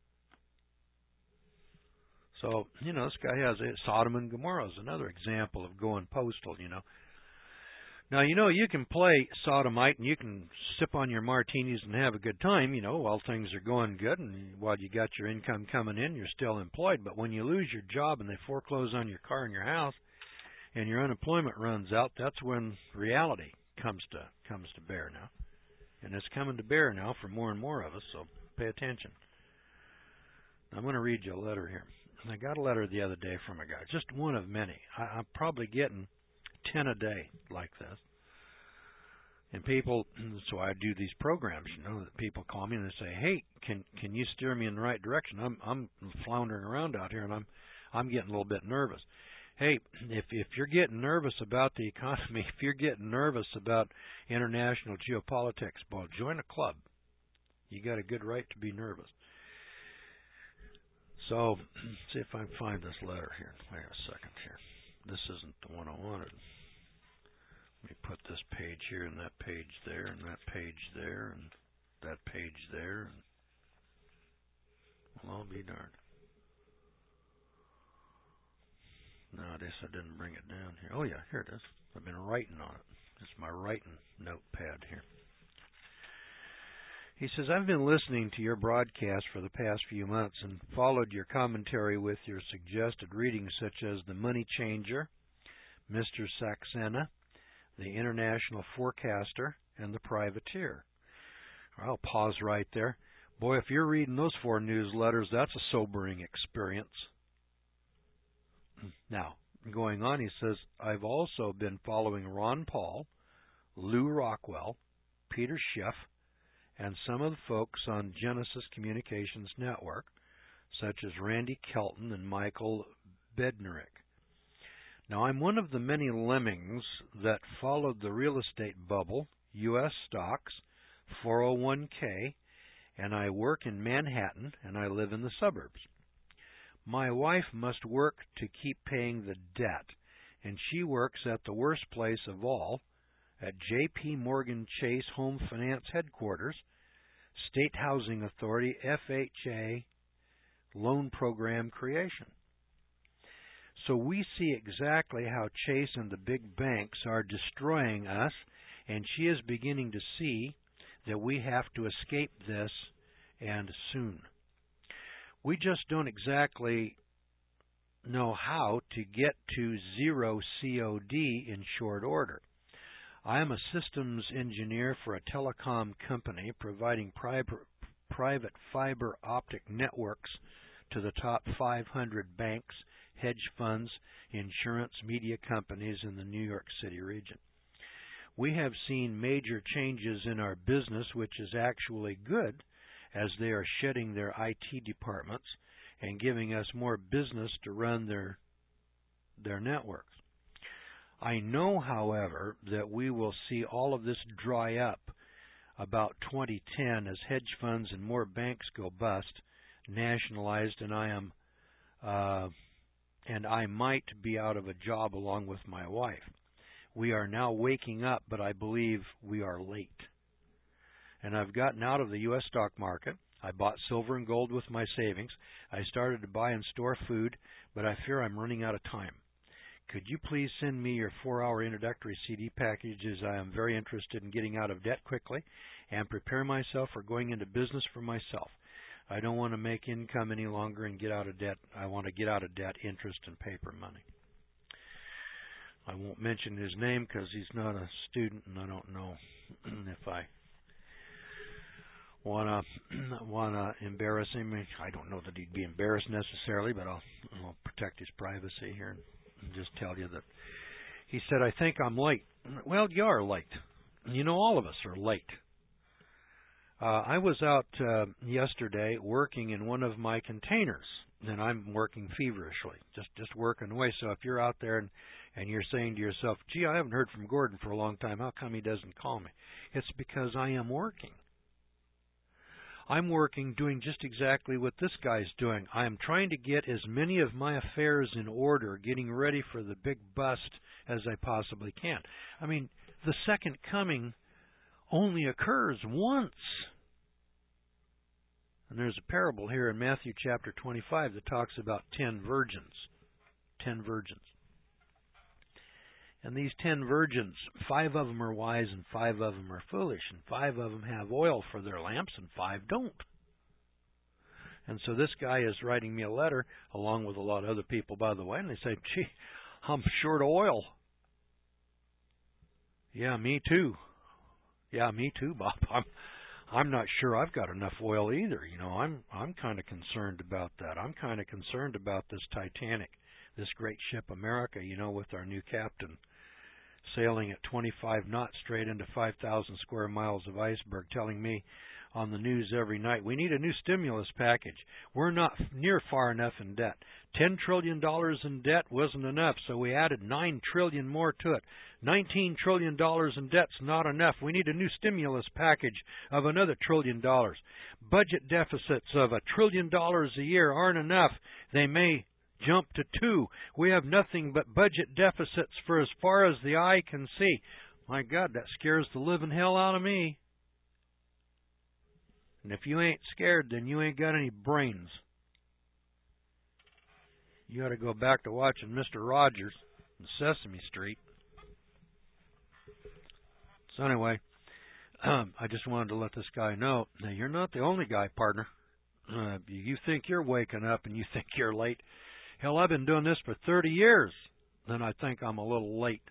[SPEAKER 2] So, you know, this guy has it. Sodom and Gomorrah is another example of going postal, you know. Now, you know, you can play sodomite and you can sip on your martinis and have a good time, you know, while things are going good and while you got your income coming in, you're still employed. But when you lose your job and they foreclose on your car and your house and your unemployment runs out, that's when reality comes to comes to bear now. And it's coming to bear now for more and more of us, so pay attention. I'm going to read you a letter here. I got a letter the other day from a guy, just one of many. I, I'm probably getting ten a day like this. And people, so I do these programs, you know, that people call me and they say, "Hey, can can you steer me in the right direction? I'm I'm floundering around out here and I'm I'm getting a little bit nervous." Hey, if if you're getting nervous about the economy, if you're getting nervous about international geopolitics, well, join a club. You got a good right to be nervous. So, let's see if I can find this letter here. Wait a second here. This isn't the one I wanted. Let me put this page here and that page there and that page there and that page there. And well, I'll be darned. No, I guess I didn't bring it down here. Oh, yeah, here it is. I've been writing on it. It's my writing notepad here. He says, I've been listening to your broadcast for the past few months and followed your commentary with your suggested readings such as The Money Changer, Mister Saxena, The International Forecaster, and The Privateer. I'll pause right there. Boy, if you're reading those four newsletters, that's a sobering experience. Now, going on, he says, I've also been following Ron Paul, Lou Rockwell, Peter Schiff, and some of the folks on Genesis Communications Network, such as Randy Kelton and Michael Bednarik. Now, I'm one of the many lemmings that followed the real estate bubble, U S stocks, four oh one k, and I work in Manhattan and I live in the suburbs. My wife must work to keep paying the debt, and she works at the worst place of all, at J P Morgan Chase Home Finance Headquarters, State Housing Authority, F H A, Loan Program Creation. So we see exactly how Chase and the big banks are destroying us, and she is beginning to see that we have to escape this, and soon. We just don't exactly know how to get to zero C O D in short order. I am a systems engineer for a telecom company providing pri- private fiber optic networks to the top five hundred banks, hedge funds, insurance, media companies in the New York City region. We have seen major changes in our business, which is actually good, as they are shedding their I T departments and giving us more business to run their their networks. I know, however, that we will see all of this dry up about twenty ten as hedge funds and more banks go bust, nationalized, and I am uh, and I might be out of a job along with my wife. We are now waking up, but I believe we are late. And I've gotten out of the U S stock market. I bought silver and gold with my savings. I started to buy and store food, but I fear I'm running out of time. Could you please send me your four-hour introductory C D packages? I am very interested in getting out of debt quickly and prepare myself for going into business for myself. I don't want to make income any longer and get out of debt. I want to get out of debt, interest, and paper money. I won't mention his name because he's not a student, and I don't know if I wanna wanna embarrass him. I don't know that he'd be embarrassed necessarily, but I'll, I'll protect his privacy here and just tell you that he said, I think I'm late. Well, you are late. You know, all of us are late. Uh, I was out uh, yesterday working in one of my containers, and I'm working feverishly, just just working away. So if you're out there and, and you're saying to yourself, gee, I haven't heard from Gordon for a long time, how come he doesn't call me? It's because I am working. I'm working doing just exactly what this guy's doing. I am trying to get as many of my affairs in order, getting ready for the big bust as I possibly can. I mean, the second coming only occurs once. And there's a parable here in Matthew chapter twenty-five that talks about ten virgins. Ten virgins. And these ten virgins, five of them are wise and five of them are foolish, and five of them have oil for their lamps and five don't. And so this guy is writing me a letter, along with a lot of other people, by the way, and they say, gee, I'm short of oil. Yeah, me too. Yeah, me too, Bob. I'm I'm not sure I've got enough oil either. You know, I'm I'm kind of concerned about that. I'm kind of concerned about this Titanic, this great ship America, you know, with our new captain sailing at twenty-five knots straight into five thousand square miles of iceberg, telling me on the news every night, we need a new stimulus package. We're not near far enough in debt. ten trillion dollars in debt wasn't enough, so we added nine trillion dollars more to it. nineteen trillion dollars in debt's not enough. We need a new stimulus package of another trillion dollars. Budget deficits of a trillion dollars a year aren't enough. They may jump to two. We have nothing but budget deficits for as far as the eye can see. My God, that scares the living hell out of me. And if you ain't scared, then you ain't got any brains. You ought to go back to watching Mister Rogers and Sesame Street. So anyway, um, I just wanted to let this guy know, now you're not the only guy, partner. Uh, you think you're waking up and you think you're late. Hell, I've been doing this for thirty years, and I think I'm a little late.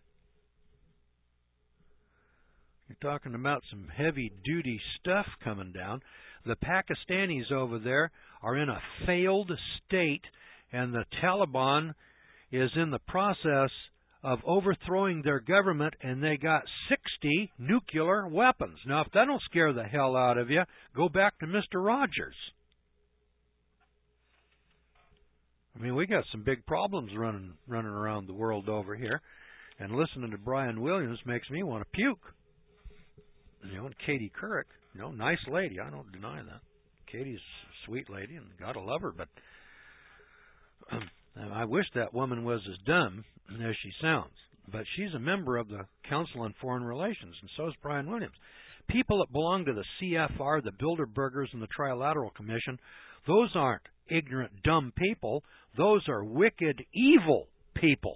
[SPEAKER 2] You're talking about some heavy-duty stuff coming down. The Pakistanis over there are in a failed state, and the Taliban is in the process of overthrowing their government, and they got sixty nuclear weapons. Now, if that don't scare the hell out of you, go back to Mister Rogers. I mean, we got some big problems running running around the world over here, and listening to Brian Williams makes me want to puke. You know, and Katie Couric, you know, nice lady. I don't deny that. Katie's a sweet lady, and gotta love her. But um, I wish that woman was as dumb as she sounds. But she's a member of the Council on Foreign Relations, and so is Brian Williams. People that belong to the C F R, the Bilderbergers, and the Trilateral Commission, those aren't ignorant, dumb people. Those are wicked, evil people.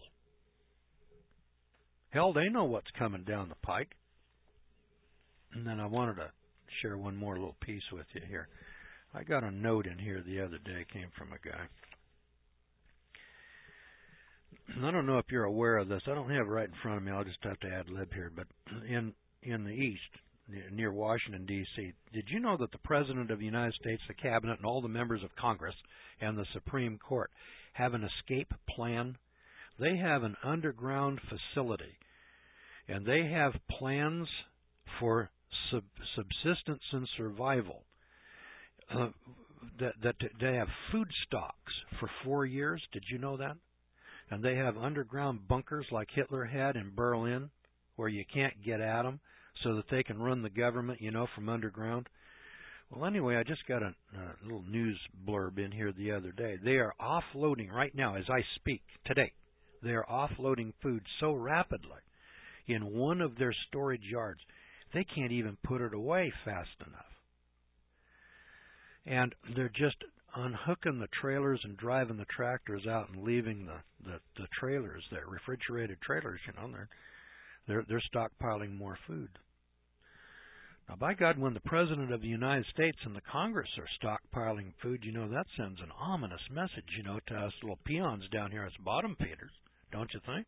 [SPEAKER 2] Hell, they know what's coming down the pike. And then I wanted to share one more little piece with you here. I got a note in here the other day. It came from a guy. I don't know if you're aware of this. I don't have it right in front of me. I'll just have to ad lib here. But in in the East, near Washington, D C, did you know that the President of the United States, the Cabinet, and all the members of Congress and the Supreme Court have an escape plan? They have an underground facility, and they have plans for sub subsistence and survival. Uh, that, that they have food stocks for four years. Did you know that? And they have underground bunkers like Hitler had in Berlin where you can't get at them so that they can run the government, you know, from underground. Well, anyway, I just got a, a little news blurb in here the other day. They are offloading right now as I speak today. They are offloading food so rapidly in one of their storage yards, they can't even put it away fast enough. And they're just unhooking the trailers and driving the tractors out and leaving the, the, the trailers, the refrigerated trailers, you know, they're, they're, they're stockpiling more food. Now, by God, when the President of the United States and the Congress are stockpiling food, you know, that sends an ominous message, you know, to us little peons down here as bottom feeders, don't you think?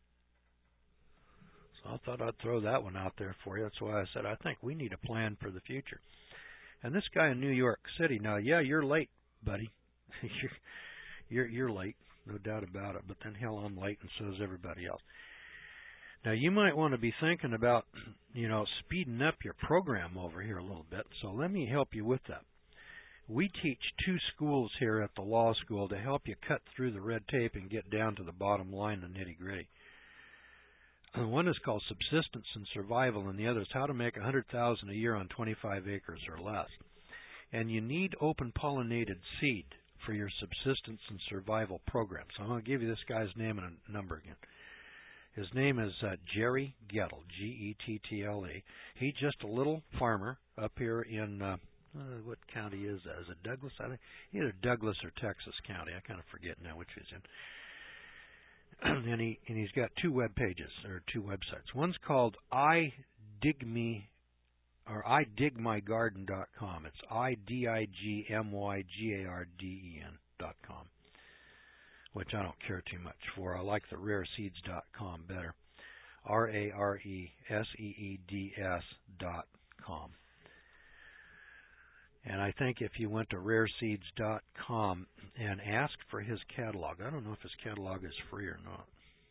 [SPEAKER 2] So I thought I'd throw that one out there for you. That's why I said I think we need a plan for the future. And this guy in New York City, now, yeah, you're late, buddy. you're, you're you're late, no doubt about it. But then, hell, I'm late, and so is everybody else. Now, you might want to be thinking about, you know, speeding up your program over here a little bit. So let me help you with that. We teach two schools here at the law school to help you cut through the red tape and get down to the bottom line, the nitty-gritty. One is called Subsistence and Survival, and the other is How to Make one hundred thousand dollars a year on twenty-five acres or less. And you need open-pollinated seed for your subsistence and survival program. So I'm going to give you this guy's name and a number again. His name is uh, Jerry Gettle, G E T T L E. He's just a little farmer up here in, uh, uh, what county is that? Is it Douglas? I think either Douglas or Texas County. I kind of forget now which he's in. and he and he's got two web pages or two websites. One's called I Dig Me or I dig my garden dot com. It's I D I G M Y G A R D E N dot com, which I don't care too much for. I like the rare seeds dot com better. R A R E S E E D S dot com. And I think if you went to rare seeds dot com and asked for his catalog, I don't know if his catalog is free or not.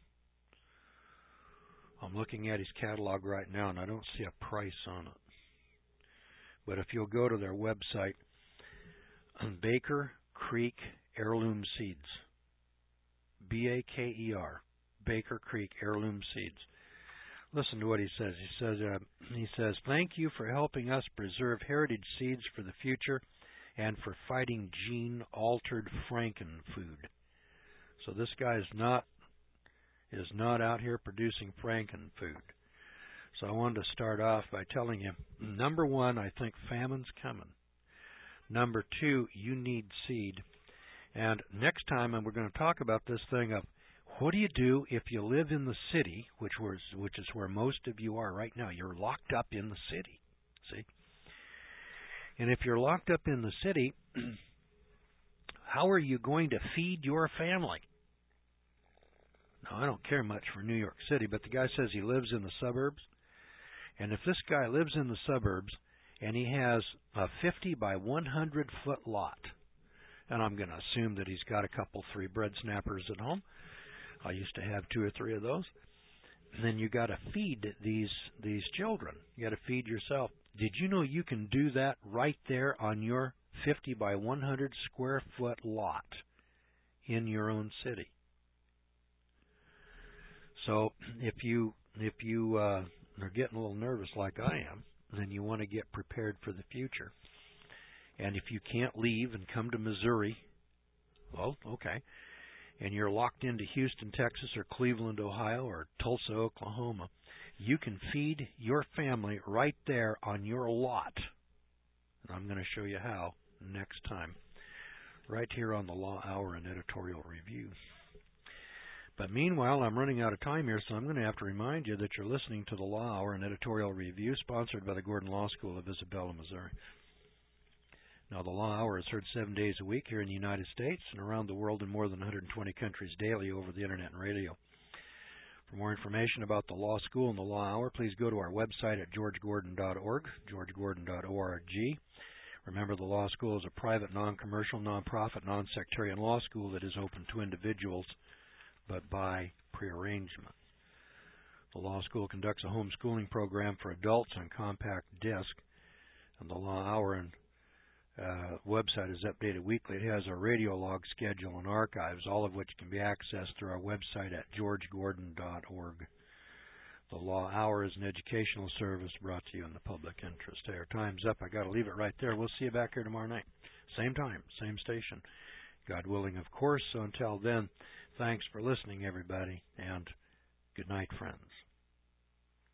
[SPEAKER 2] I'm looking at his catalog right now, and I don't see a price on it. But if you'll go to their website, Baker Creek Heirloom Seeds, B A K E R, Baker Creek Heirloom Seeds. Listen to what he says. He says, uh, he says, thank you for helping us preserve heritage seeds for the future and for fighting gene-altered frankenfood. So this guy is not is not out here producing frankenfood. So I wanted to start off by telling you, number one, I think famine's coming. Number two, you need seed. And next time, and we're going to talk about this thing of what do you do if you live in the city, which was which is where most of you are right now. You're locked up in the city, see? And if you're locked up in the city, how are you going to feed your family? Now, I don't care much for New York City, but the guy says he lives in the suburbs. And if this guy lives in the suburbs and he has a fifty by one hundred foot lot, and I'm going to assume that he's got a couple, three bread snappers at home. I used to have two or three of those. And then you got to feed these these children. You got to feed yourself. Did you know you can do that right there on your fifty by one hundred square foot lot in your own city? So if you if you uh, are getting a little nervous like I am, then you want to get prepared for the future. And if you can't leave and come to Missouri, well, okay. And you're locked into Houston, Texas, or Cleveland, Ohio, or Tulsa, Oklahoma, you can feed your family right there on your lot. And I'm going to show you how next time, right here on the Law Hour and Editorial Review. But meanwhile, I'm running out of time here, so I'm going to have to remind you that you're listening to the Law Hour and Editorial Review, sponsored by the Gordon Law School of Isabella, Missouri. Now, the Law Hour is heard seven days a week here in the United States and around the world in more than one hundred twenty countries daily over the Internet and radio. For more information about the Law School and the Law Hour, please go to our website at george gordon dot org, george gordon dot org. Remember, the Law School is a private, non-commercial, non-profit, non-sectarian law school that is open to individuals, but by prearrangement. The Law School conducts a homeschooling program for adults on compact disc, and the Law Hour and uh, website is updated weekly. It has our radio log schedule and archives, all of which can be accessed through our website at george gordon dot org. The Law Hour is an educational service brought to you in the public interest. Hey, our time's up. I got to leave it right there. We'll see you back here tomorrow night. Same time, same station. God willing, of course. So until then, thanks for listening, everybody, and good night, friends.